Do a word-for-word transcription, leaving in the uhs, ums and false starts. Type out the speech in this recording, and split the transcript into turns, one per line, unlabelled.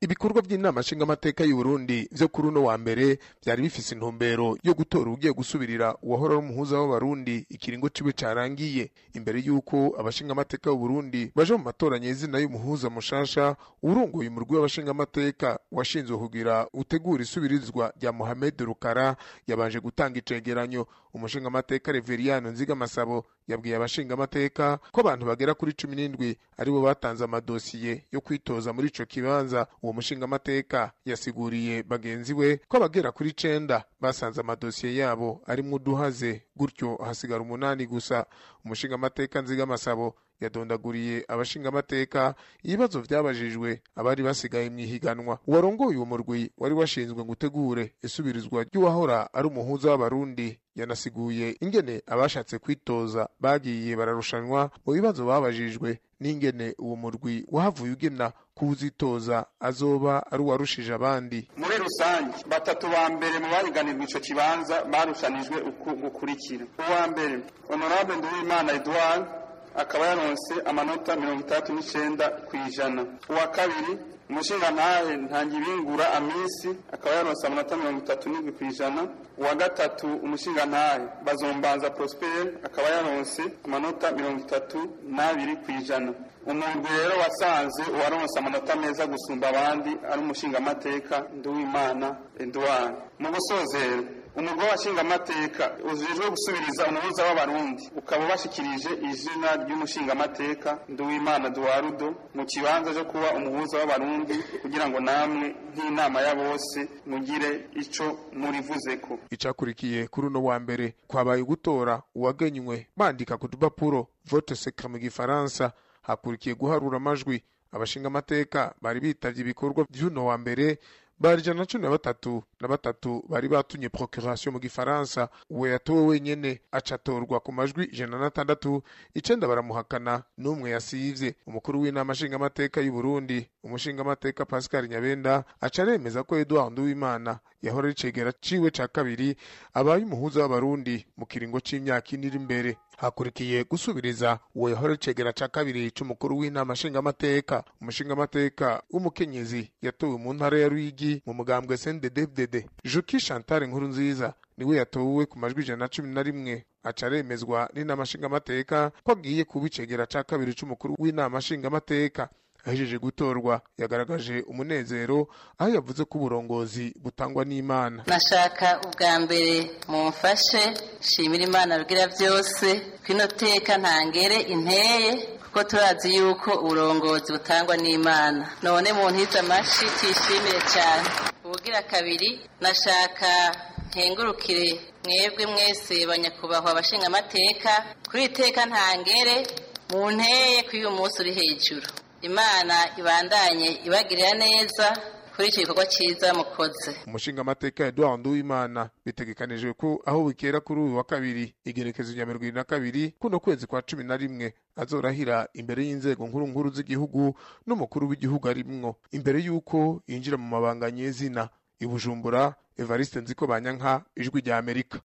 Ibikorwa by'inama nshingamateka y'u Burundi vyo kuri uno wa mbere byari bifise intumbero yo gutora ugiye gusubirira uwahora umuhuza w'abarundi ikiringo ciwe carangiye. Imbere yuko abashingamateka y'u Burundi baje mu matora nyezina y'umuhuza mushasha, urongoye umurwi w'abashingamateka washinzwe kugira utegura isubirizwa rya Mohamed Rukara yabanje gutanga icegeranyo. Umushingamateka Reveriyano Nzigamasabo yabwiye abashingamateka ko abantu bagera kuri cumi n'indwi aribo batanze amadosiye yo kwitoza muri ico kibanza. Uwo mushingamateka yasiguriye bagenzi we ko abagera kuri cenda basanze amadosiye yabo arimwo uduhaze, gutyo hasigara umunani gusa. Umushingamateka Nzigamasabo yadondaguriye abashingamateka ibibazo vyabajijwe abari basigaye mwihiganwa. Uwarongoye uwo murwi wari washinzwe gutegure isubirizwa ry'uwahora ari umuhuza w'abarundi yanasiguye ingene abashatse kwitoza bagiye bararushanwa mu bibazo babajijwe n'ingene uwo murwi wahavuye ugena kuzitoza azoba ari uwarushije abandi.
Muri rusange batatu ba mbere mu bahiganirwa ico kibanza barushanijwe uku gukurikira. Uwa mbere Honorable Nduwimana Edouard akaba yaronse amanota mirongo itandatu n'icenda kw'ijana. Uwa kabiri umushingantahe Ntangibingura Amisi akaba yaronse amanota mirongo itatu n'indwi kw'ijana. Uwa gatatu umushingantahe Bazombanza Prosper akaba yaronse amanota mirongo itatu n'abiri kw'ijana. Umuntu rero wasanze uwaronse amanota meza gusumba abandi ari umushingamateka Nduwimana Edouard. Mu gusozera umugabo washingamateka ujejwe gusubiriza umuhuza w'abarundi ukaba bashikirije izina ry'umushingamateka Nduwimana Eduardo mu kibanza cyo kuba umuhuza w'abarundi kugira ngo namwe nk'inama ya bose mugire ico murivuzeko.
Icakurikiye kuri uno wa mbere kwabaye gutora uwagenywe bandika ku dupapuro vote secret mu gifaransa. Hakurikiye guharura amajwi. Abashingamateka bari bitavye ibikorwa vy'uno wa mbere bari ijana na cumi na batatu na batatu bari batunye procuration mu gifaransa. Uwe yatowe wenyene acatorwa ku majwi ijana na tandatu, icenda baramuhakana n'umwe yasivye. Umukuru w'inama nshingamateka y'u Burundi umushingamateka Pascal Nyabenda acaremeza ko Edouard Nduwimana yahora icegera ciwe ca kabiri abaye umuhuza w'abarundi mu kiringo c'imyaka ine iri imbere. Hakurikiye gusubiriza uwo yahora icegera ca kabiri c'umukuru w'inama nshingamateka. Umushingamateka w'umukenyezi yatowe mu ntara ya Ruyigi mu mugambwe C N D D F D D Juki Chantal Nkurunziza niwe yatowe ku majwi ijana na cumi na rimwe. Acaremezwa n'inama nshingamateka ko agiye kuba icegera ca kabiri c'umukuru w'inama nshingamateka. Ahejeje gutorwa yagaragaje umunezero aho yavuze ko uburongozi butangwa n'Imana.
Nashaka ubwa mbere mumfashe shimira Imana rugira byose kwino teka ntangere inteye kuko turazi yuko uburongozi butangwa n'Imana. None mu ntiza amashi tishimire cyane. Ubugira kabiri nashaka nkengurukire mwebwe mwese banyakubahwa abashinga amateka kuri iteka ntangere mu nteye kuri uyu munsi uri hejuru. Imana ibandanye ibagirira neza kuri iki gikorwa cyiza mukoze.
Umushingamateka Edouard Nduwimana bitegekanijwe ko aho bikera kuri uyu wa kabiri igerekezo rya mirongo ibiri na kabiri kuno kwezi kwa cumi na rimwe azorahira imbere y'inzego nkuru nkuru z'igihugu n'umukuru w'igihugu arimwo. Imbere yuko yinjira mu mabanga nyezina i Bujumbura, Evariste Nzikobanyanka, Ijwi rya Amerika.